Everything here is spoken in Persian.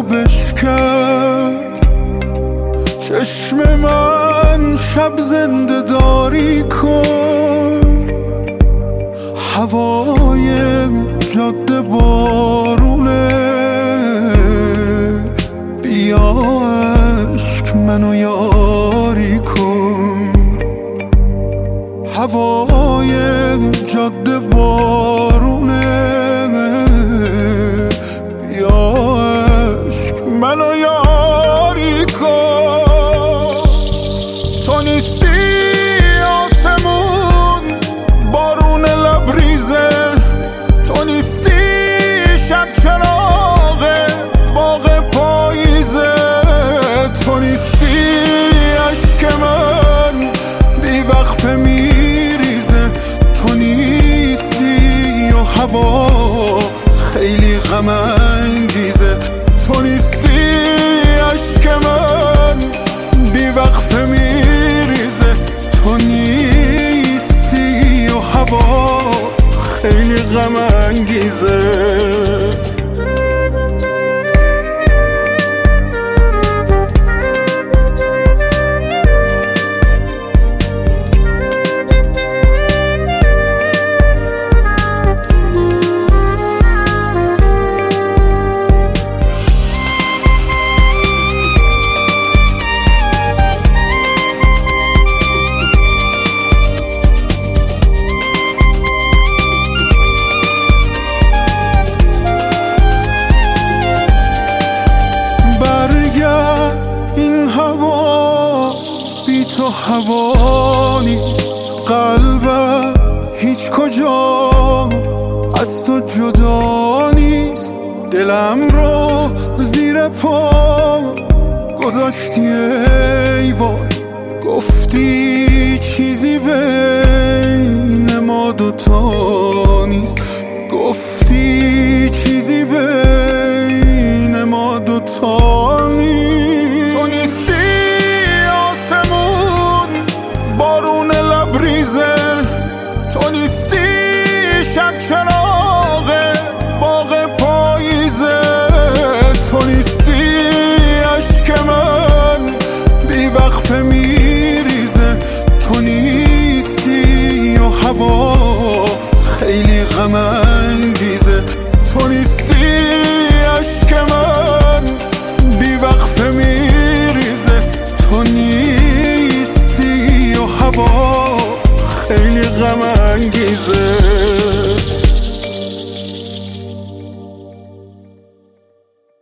و بشکن، چشم من شب زنده داری کن. هوای جاده بارونه، بیا عشق منو یاری کن. هوای جاده بارونه، بیا عشق منو یاری کن. تو نیستی آسمون بارون لبریزه، تو نیستی شب چراغ باغ پاییزه، تو نیستی عشق من بی وقفه میریزه، تو نیستی و هوا خیلی غم انگیزه، تو نیستی عشق من بی وقفه میریزه، تو نیستی و هوا خیلی غم انگیزه. این هوا بی تو هوا نیست، قلبم هیچ کجا از تو جدا نیست. دلم رو زیر پا گذاشتی ای وای، گفتی چیزی بین ما دوتا نیست، گفتی چیزی بین ما دوتا نیست. تو نیستی آسمون بارون لبریزه، تو نیستی شب چراغ باغ پاییزه، تو نیستی عشق من بی وقفه میریزه، تو نیستی و هوا خیلی غم